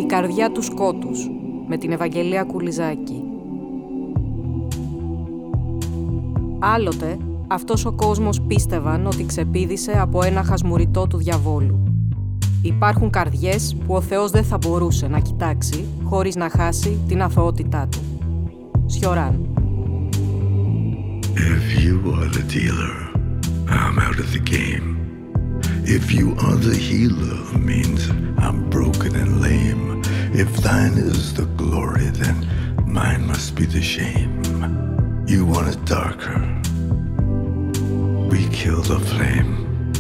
καρδιά του σκότους, με την Ευαγγελία Κουλιζάκη. Άλλοτε, αυτός ο κόσμος πίστευαν ότι ξεπήδησε από ένα χασμουριτό του διαβόλου. Υπάρχουν καρδιές που ο Θεός δεν θα μπορούσε να κοιτάξει χωρίς να χάσει την αθωότητά του. Σιωράν. If you are the dealer, I'm out of the game. If you are the healer, means I'm broken and lame. If thine is the glory, then mine must be the shame. You want it darker, we kill the flame.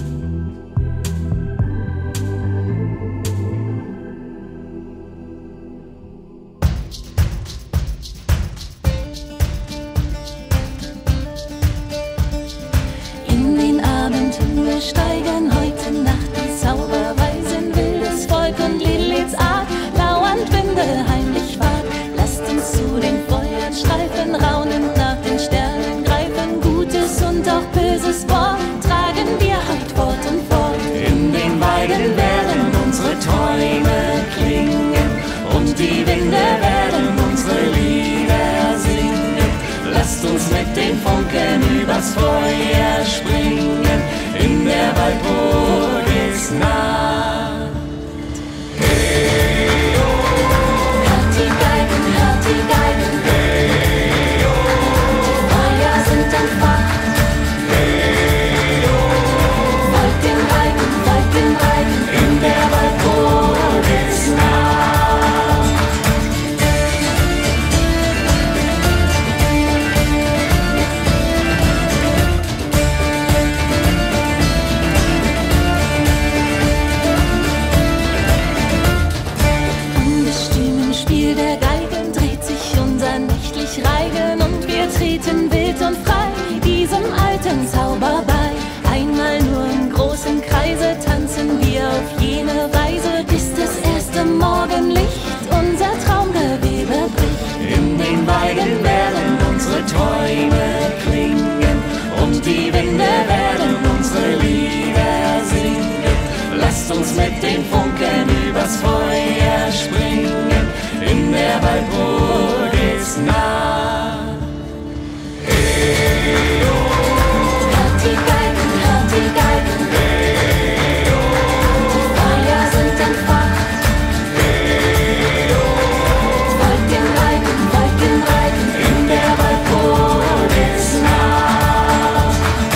Steigen heute Nacht in Zauberweise in wildes Volk und Liliths Art, lauernd Winde heimlich wart. Lasst uns zu den Feuern schreifen, raunend nach den Sternen greifen, Gutes und auch Böses Wort tragen wir heut fort und fort. In den Weiden werden unsere Träume klingen und die Winde werden unsere Lieder singen. Lasst uns mit den Funken übers Feuer springen. In der Waldburg ist Nacht. Hey, oh. Hört die Geigen, hey, oh. Feuer sind entfacht. Hey, oh. Folgt den Reigen, in der Waldburg ist Nacht. Reigen und wir treten wild und frei diesem alten Zauber bei. Einmal nur im großen Kreise tanzen wir auf jene Weise, bis das erste Morgenlicht unser Traumgewebe bricht. In den Weiden werden unsere Träume klingen und die Winde werden unsere Lieder singen. Lasst uns mit den Funken übers Feuer springen. In der Waldburg ist Nacht. Hey, oh. Hört die Geigen, hey, oh. Feuer sind entfacht. Hey, oh. Folgt den Reigen, in der Waldburg ist Nacht.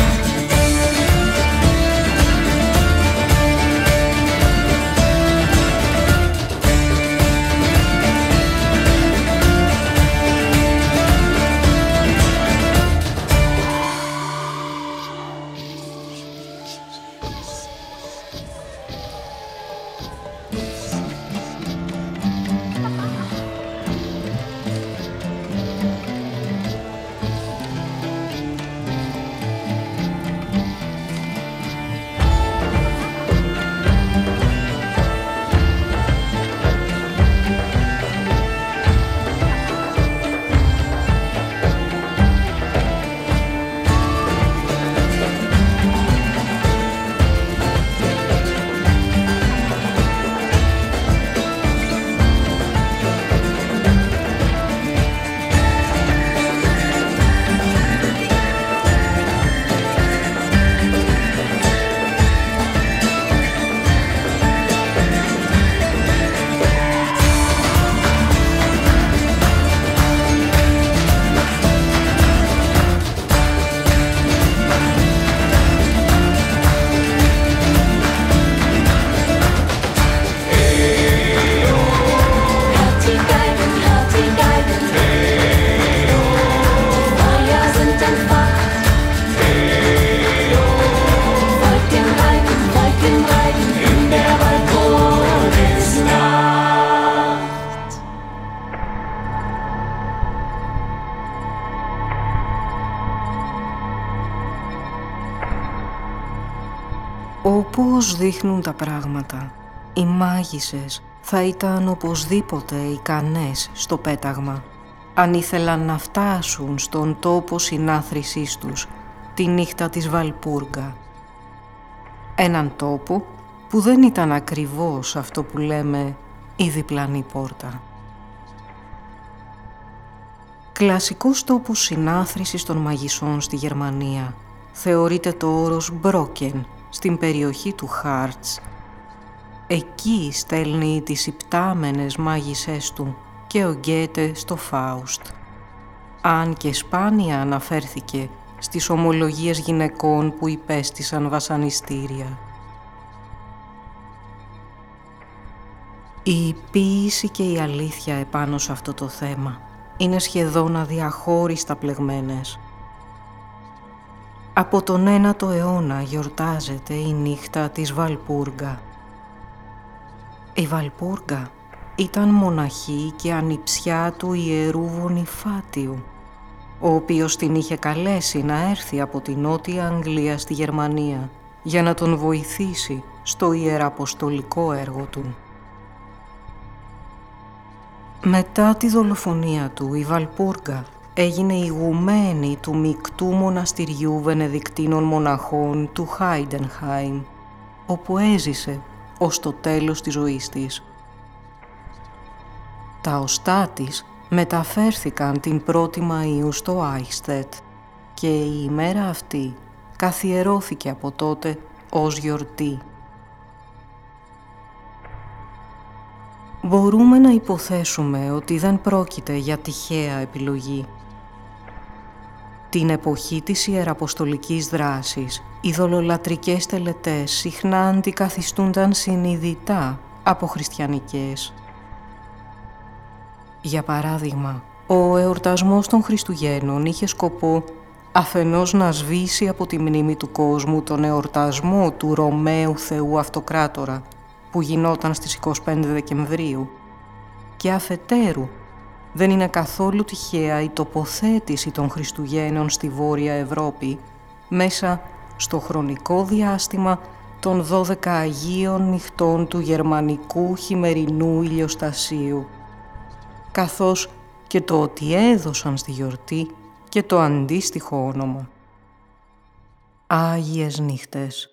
Όπως δείχνουν τα πράγματα, οι μάγισσες θα ήταν οπωσδήποτε ικανές στο πέταγμα, αν ήθελαν να φτάσουν στον τόπο συνάθρησής τους τη νύχτα της Βαλπούργα. Έναν τόπο που δεν ήταν ακριβώς αυτό που λέμε η διπλανή πόρτα. Κλασικός τόπος συνάθρησης των μαγισσών στη Γερμανία θεωρείται το όρος Brocken στην περιοχή του Χάρτς. Εκεί στέλνει τις υπτάμενες μάγισσές του και ο Γκέτε στο Φάουστ. Αν και σπάνια αναφέρθηκε στις ομολογίες γυναικών που υπέστησαν βασανιστήρια. Η ποίηση και η αλήθεια επάνω σε αυτό το θέμα είναι σχεδόν αδιαχώριστα πλεγμένες. Από τον 9ο αιώνα γιορτάζεται η νύχτα της Βαλπούργα. Η Βαλπούργα ήταν μοναχή και ανιψιά του ιερού Βονιφάτιου, ο οποίος την είχε καλέσει να έρθει από την Νότια Αγγλία στη Γερμανία για να τον βοηθήσει στο ιεραποστολικό έργο του. Μετά τη δολοφονία του, η Βαλπούργα έγινε ηγουμένη του μεικτού μοναστηριού Βενεδικτίνων μοναχών του Χάιντενχάιμ, όπου έζησε ως το τέλος της ζωής της. Τα οστά της μεταφέρθηκαν την 1η Μαΐου στο Άιχστετ και η ημέρα αυτή καθιερώθηκε από τότε ως γιορτή. Μπορούμε να υποθέσουμε ότι δεν πρόκειται για τυχαία επιλογή. Την εποχή της ιεραποστολικής δράσης, οι δολολατρικές τελετές συχνά αντικαθιστούνταν συνειδητά από χριστιανικές. Για παράδειγμα, ο εορτασμός των Χριστουγέννων είχε σκοπό αφενός να σβήσει από τη μνήμη του κόσμου τον εορτασμό του Ρωμαίου Θεού Αυτοκράτορα, που γινόταν στις 25 Δεκεμβρίου, και αφετέρου δεν είναι καθόλου τυχαία η τοποθέτηση των Χριστουγέννων στη Βόρεια Ευρώπη μέσα στο χρονικό διάστημα των 12 Αγίων νυχτών του γερμανικού χειμερινού ηλιοστασίου, καθώς και το ότι έδωσαν στη γιορτή και το αντίστοιχο όνομα. Άγιες νύχτες.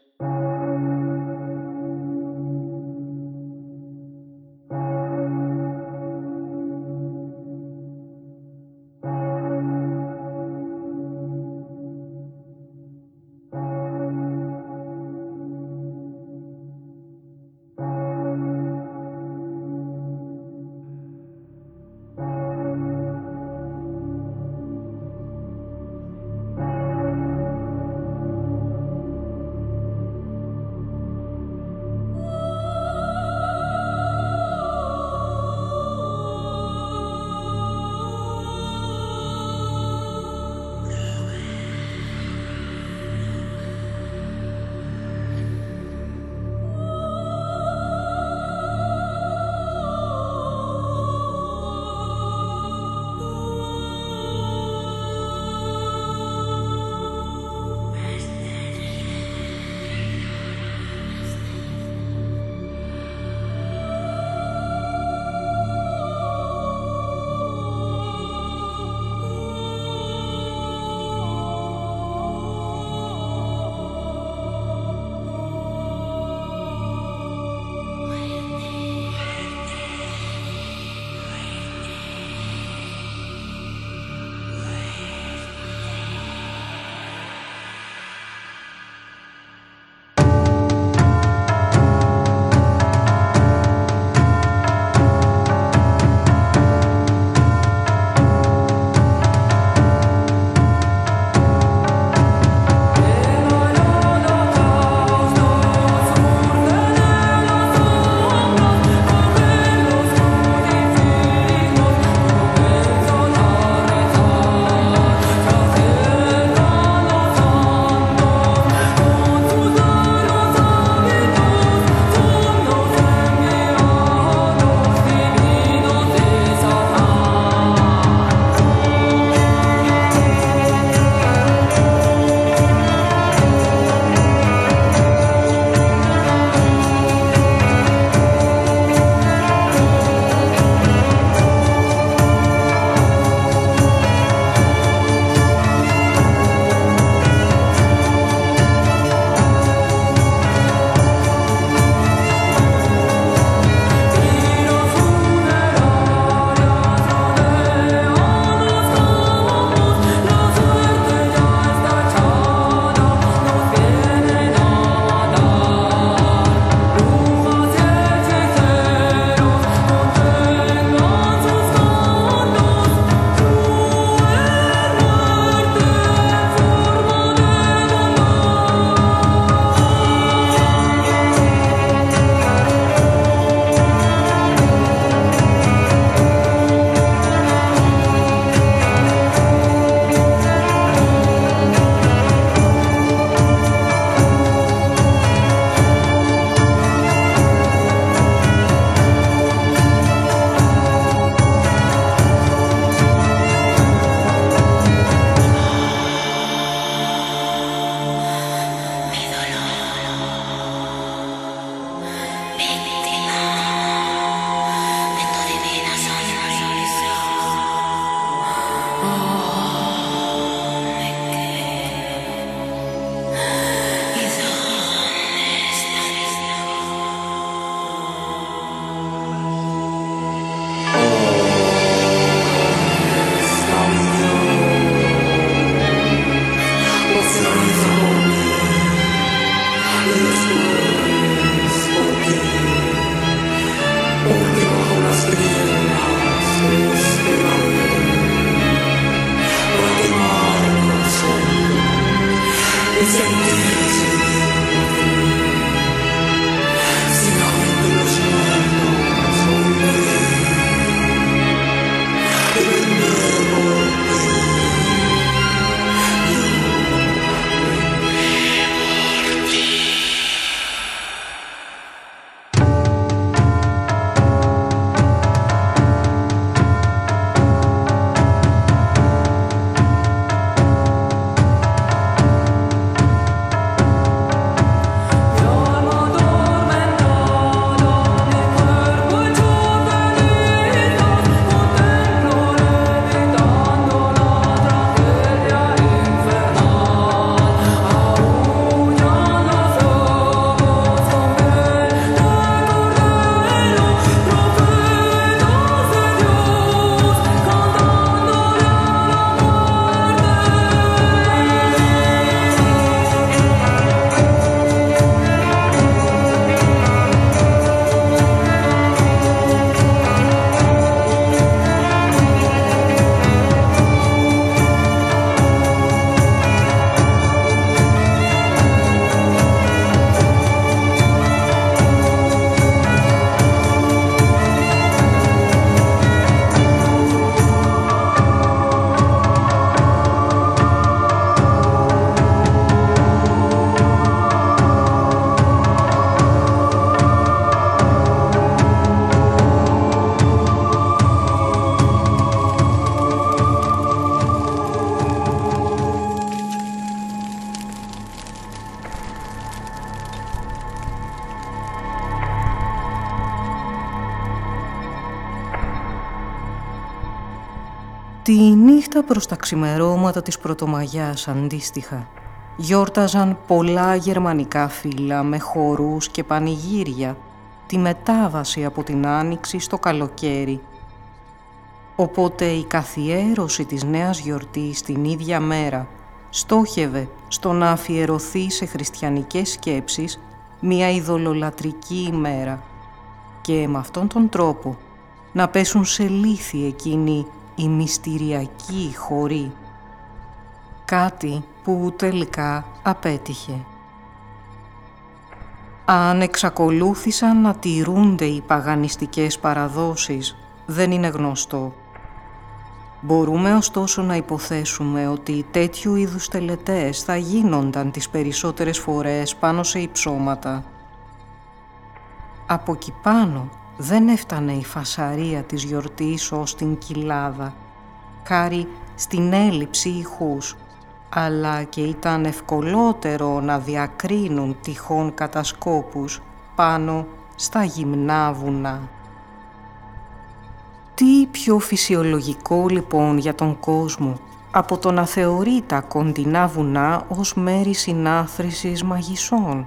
Τη νύχτα προς τα ξημερώματα της Πρωτομαγιάς αντίστοιχα γιόρταζαν πολλά γερμανικά φύλλα με χορούς και πανηγύρια τη μετάβαση από την Άνοιξη στο καλοκαίρι. Οπότε η καθιέρωση της νέας γιορτής την ίδια μέρα στόχευε στο να αφιερωθεί σε χριστιανικές σκέψεις μια ειδωλολατρική ημέρα και με αυτόν τον τρόπο να πέσουν σε λύθη εκείνοι οι μυστηριακοί χοροί. Κάτι που τελικά απέτυχε. Αν εξακολούθησαν να τηρούνται οι παγανιστικές παραδόσεις, δεν είναι γνωστό. Μπορούμε ωστόσο να υποθέσουμε ότι τέτοιου είδους τελετές θα γίνονταν τις περισσότερες φορές πάνω σε υψώματα. Από εκεί πάνω δεν έφτανε η φασαρία της γιορτής ως την κοιλάδα, χάρη στην έλλειψη ηχούς, αλλά και ήταν ευκολότερο να διακρίνουν τυχόν κατασκόπους πάνω στα γυμνά βουνά. Τι πιο φυσιολογικό λοιπόν για τον κόσμο από το να θεωρεί τα κοντινά βουνά ως μέρη συνάθρησης μαγισσών.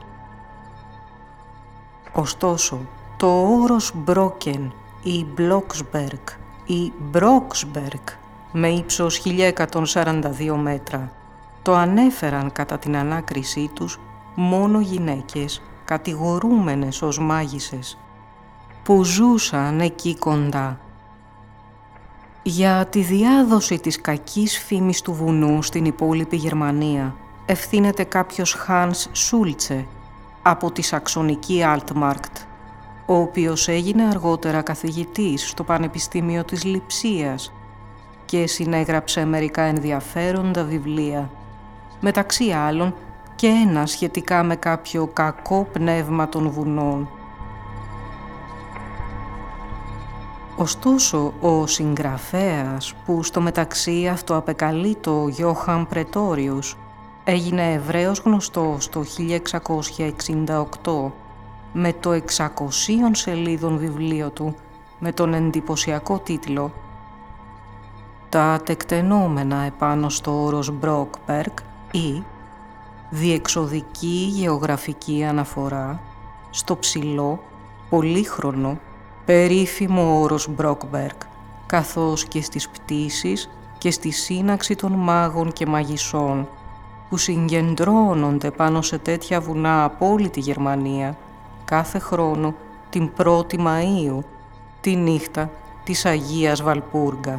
Ωστόσο, το όρος Μπρόκεν ή Μπλόξμπεργκ ή Μπρόξμπεργκ με ύψος 1142 μέτρα το ανέφεραν κατά την ανάκρισή τους μόνο γυναίκες κατηγορούμενες ως μάγισσες που ζούσαν εκεί κοντά. Για τη διάδοση της κακής φήμης του βουνού στην υπόλοιπη Γερμανία ευθύνεται κάποιος Χάνς Σούλτσε από τη σαξονική Altmarkt, ο οποίος έγινε αργότερα καθηγητής στο Πανεπιστήμιο της Λειψίας και συνέγραψε μερικά ενδιαφέροντα βιβλία, μεταξύ άλλων και ένα σχετικά με κάποιο κακό πνεύμα των βουνών. Ωστόσο, ο συγγραφέας, που στο μεταξύ αυτοαπεκαλείτο Γιώχαν Πρετόριους, έγινε ευρέως γνωστός το 1668 με το 600 σελίδων βιβλίο του με τον εντυπωσιακό τίτλο «Τα τεκτενόμενα επάνω στο όρος Μπρόκμπεργκ» ή «Διεξοδική γεωγραφική αναφορά στο ψηλό, πολύχρονο, περίφημο όρος Μπρόκμπεργκ, καθώς και στις πτήσεις και στη σύναξη των μάγων και μαγισσών που συγκεντρώνονται πάνω σε τέτοια βουνά από όλη τη Γερμανία κάθε χρόνο την 1η Μαΐου, τη νύχτα της Αγίας Βαλπούργα.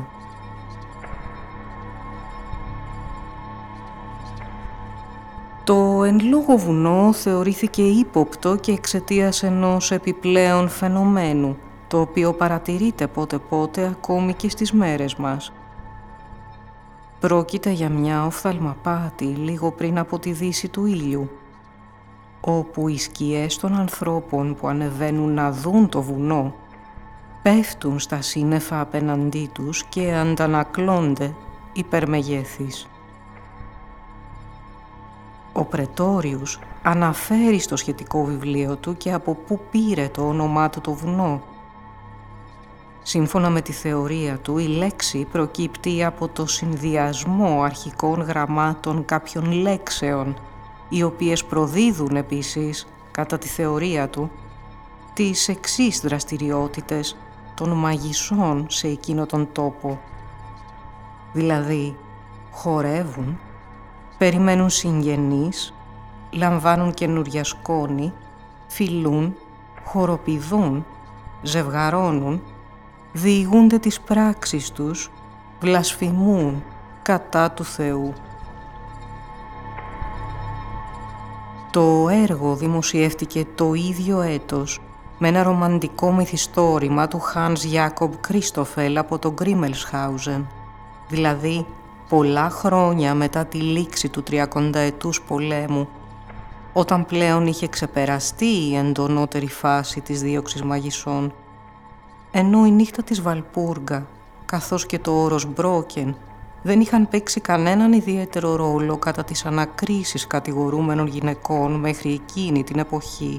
Το εν λόγω βουνό θεωρήθηκε ύποπτο και εξαιτίας ενός επιπλέον φαινομένου, το οποίο παρατηρείται πότε-πότε ακόμη και στις μέρες μας. Πρόκειται για μια οφθαλμαπάτη λίγο πριν από τη δύση του ήλιου, όπου οι σκιές των ανθρώπων που ανεβαίνουν να δουν το βουνό πέφτουν στα σύννεφα απέναντί τους και αντανακλώνται υπερμεγέθης. Ο Πρετόριους αναφέρει στο σχετικό βιβλίο του και από πού πήρε το όνομά του το βουνό. Σύμφωνα με τη θεωρία του, η λέξη προκύπτει από το συνδυασμό αρχικών γραμμάτων κάποιων λέξεων, οι οποίες προδίδουν επίσης, κατά τη θεωρία του, τις εξής δραστηριότητες των μαγισσών σε εκείνο τον τόπο. Δηλαδή, χορεύουν, περιμένουν συγγενείς, λαμβάνουν καινούρια σκόνη, φιλούν, χοροπηδούν, ζευγαρώνουν, διηγούνται τις πράξεις τους, βλασφημούν κατά του Θεού. Το έργο δημοσιεύτηκε το ίδιο έτος με ένα ρομαντικό μυθιστόρημα του Hans Jakob Christoffel από το Grimmelshausen, δηλαδή πολλά χρόνια μετά τη λήξη του 30ετούς πολέμου, όταν πλέον είχε ξεπεραστεί η εντονότερη φάση της δίωξης μαγισσών, ενώ η νύχτα της Βαλπούργα, καθώς και το όρος Μπρόκεν, δεν είχαν παίξει κανέναν ιδιαίτερο ρόλο κατά τις ανακρίσεις κατηγορούμενων γυναικών μέχρι εκείνη την εποχή.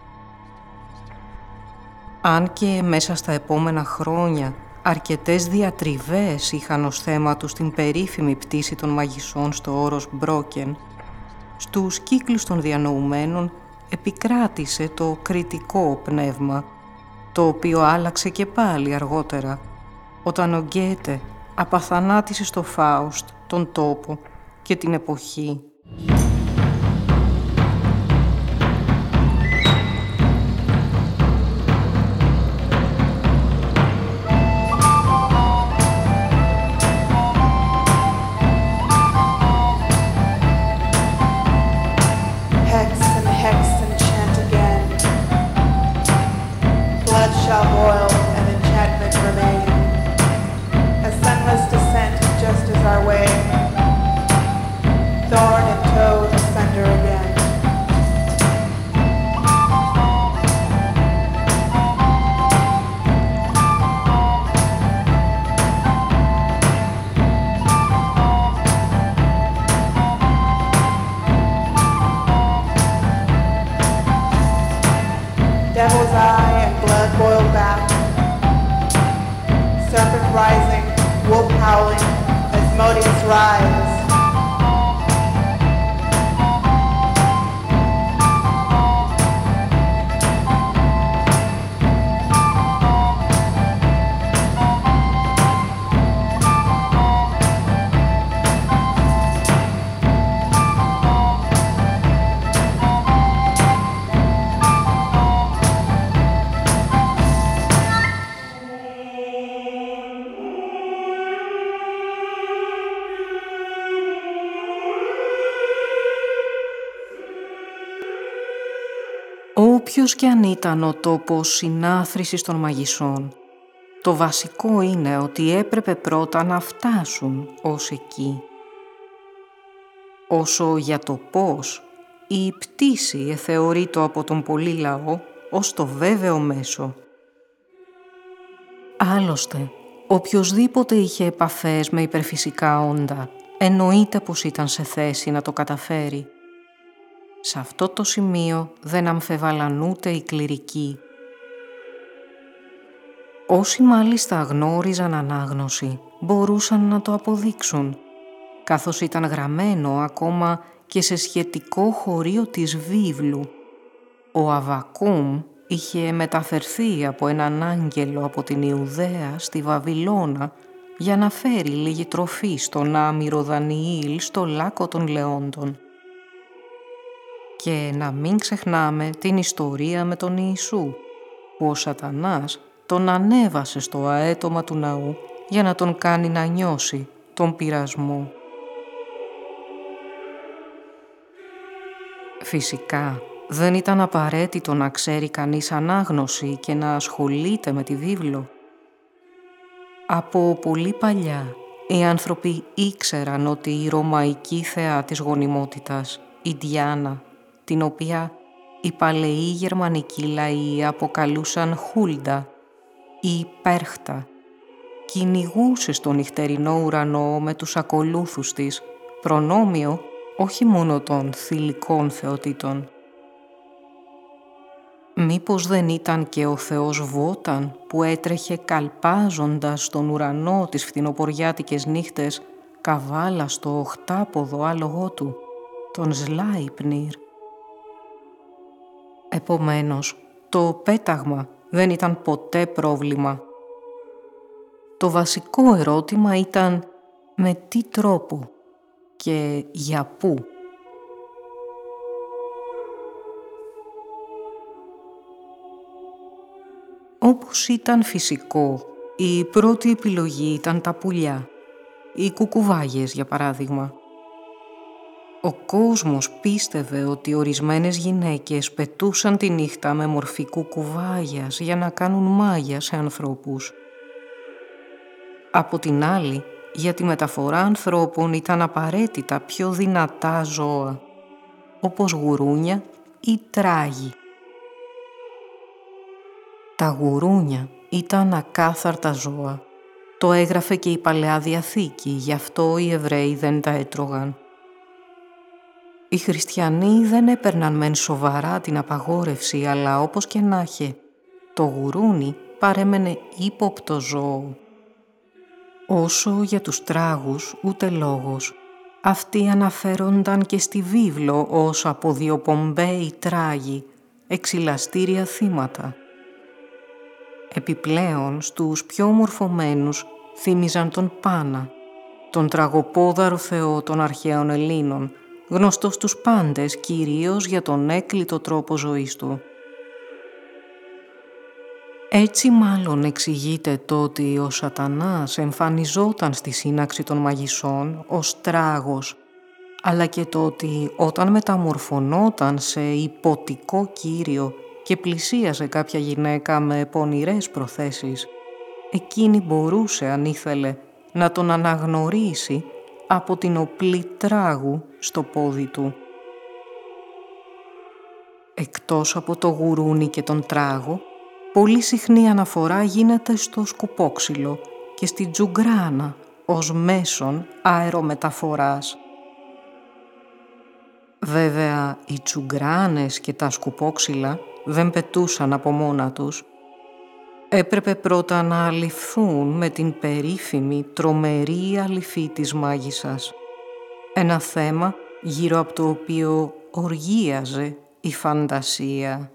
Αν και μέσα στα επόμενα χρόνια αρκετές διατριβές είχαν ως θέμα τους την περίφημη πτήση των μαγισσών στο όρος Μπρόκεν, στους κύκλους των διανοουμένων επικράτησε το κριτικό πνεύμα, το οποίο άλλαξε και πάλι αργότερα, όταν ο Γκέτε απαθανάτησε στο Φάουστ τον τόπο και την εποχή. Devil's eye and blood boiled back, serpent rising, wolf howling, Asmodeus rise. Όποιος κι αν ήταν ο τόπος συνάθρησης των μαγισσών, το βασικό είναι ότι έπρεπε πρώτα να φτάσουν ως εκεί. Όσο για το πώς, η πτήση εθεωρείται από τον πολύ λαό ως το βέβαιο μέσο. Άλλωστε, οποιοσδήποτε είχε επαφές με υπερφυσικά όντα, εννοείται πως ήταν σε θέση να το καταφέρει. Σε αυτό το σημείο δεν αμφεβαλαν ούτε οι κληρικοί. Όσοι μάλιστα γνώριζαν ανάγνωση, μπορούσαν να το αποδείξουν, καθώς ήταν γραμμένο ακόμα και σε σχετικό χωρίο της βίβλου. Ο Αβακούμ είχε μεταφερθεί από έναν άγγελο από την Ιουδαία στη Βαβυλώνα για να φέρει λίγη τροφή στον άμυρο Δανιήλ στο λάκκο των Λεόντων. Και να μην ξεχνάμε την ιστορία με τον Ιησού, που ο Σατανάς τον ανέβασε στο αέτωμα του ναού για να τον κάνει να νιώσει τον πειρασμό. Φυσικά, δεν ήταν απαραίτητο να ξέρει κανείς ανάγνωση και να ασχολείται με τη βίβλο. Από πολύ παλιά, οι άνθρωποι ήξεραν ότι η ρωμαϊκή θεά της γονιμότητας, η Διάνα, την οποία οι παλαιοί γερμανικοί λαοί αποκαλούσαν Χούλντα ή Πέρχτα, κυνηγούσε στον νυχτερινό ουρανό με τους ακολούθους της, προνόμιο όχι μόνο των θηλυκών θεοτήτων. Μήπως δεν ήταν και ο θεός Βόταν που έτρεχε καλπάζοντας στον ουρανό τις φθινοποριάτικες νύχτες καβάλα στο οχτάποδο άλογό του, τον Σλάιπνιρ. Επομένως, το πέταγμα δεν ήταν ποτέ πρόβλημα. Το βασικό ερώτημα ήταν με τι τρόπο και για πού. Όπως ήταν φυσικό, η πρώτη επιλογή ήταν τα πουλιά, οι κουκουβάγες για παράδειγμα. Ο κόσμος πίστευε ότι ορισμένες γυναίκες πετούσαν τη νύχτα με μορφή κουκουβάγιας για να κάνουν μάγια σε ανθρώπους. Από την άλλη, για τη μεταφορά ανθρώπων ήταν απαραίτητα πιο δυνατά ζώα, όπως γουρούνια ή τράγοι. Τα γουρούνια ήταν ακάθαρτα ζώα. Το έγραφε και η Παλαιά Διαθήκη, γι' αυτό οι Εβραίοι δεν τα έτρωγαν. Οι χριστιανοί δεν έπαιρναν μεν σοβαρά την απαγόρευση, αλλά όπως και να έχει, το γουρούνι παρέμενε ύποπτο ζώο. Όσο για τους τράγους, ούτε λόγος. Αυτοί αναφέρονταν και στη βίβλο ως αποδιοπομπαίοι τράγοι, εξυλαστήρια θύματα. Επιπλέον, στους πιο μορφωμένους θύμιζαν τον Πάνα, τον τραγοπόδαρο θεό των αρχαίων Ελλήνων, γνωστό στους πάντες κυρίως για τον έκλειτο τρόπο ζωής του. Έτσι μάλλον εξηγείται το ότι ο Σατανάς εμφανιζόταν στη σύναξη των μαγισσών ως τράγος, αλλά και το ότι όταν μεταμορφωνόταν σε υποτικό κύριο και πλησίασε κάποια γυναίκα με πονηρές προθέσεις, εκείνη μπορούσε, αν ήθελε, να τον αναγνωρίσει από την οπλή τράγου στο πόδι του. Εκτός από το γουρούνι και τον τράγο, πολύ συχνή αναφορά γίνεται στο σκουπόξυλο και στη τζουγκράνα ως μέσον αερομεταφοράς. Βέβαια, οι τσουγκράνες και τα σκουπόξυλα δεν πετούσαν από μόνα τους. Έπρεπε πρώτα να αληφθούν με την περίφημη τρομερή αληφή της μάγισσας. Ένα θέμα γύρω από το οποίο οργίαζε η φαντασία.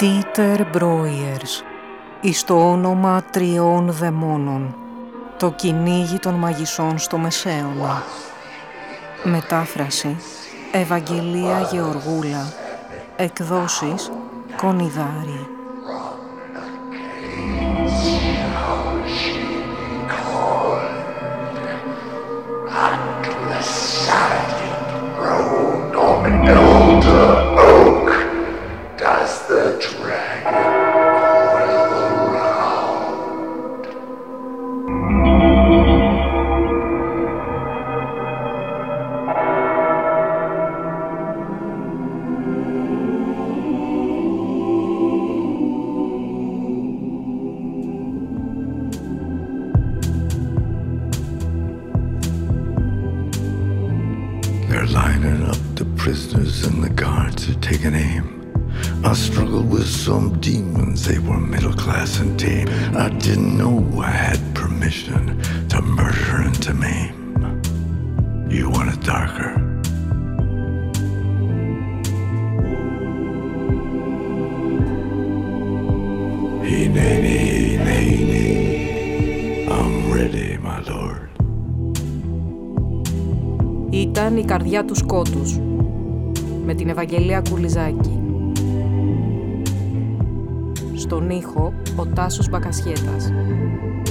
Dieter Breuers, εις το όνομα τριών δαιμόνων, το κυνήγι των μαγισσών στο Μεσαίωνα. Μετάφραση Ευαγγελία Γεωργούλα, εκδόσεις Κονιδάρη. Prisoners and the guards are taking aim. I struggled with some demons, they were middle class and tame. I didn't know I had permission to murder and to maim. You want it darker? Hineni, I'm ready, my lord. Ήταν η καρδιά του σκότους, με την Ευαγγελία Κουλιζάκη. Στον ήχο, ο Τάσος Μπακασιέτας.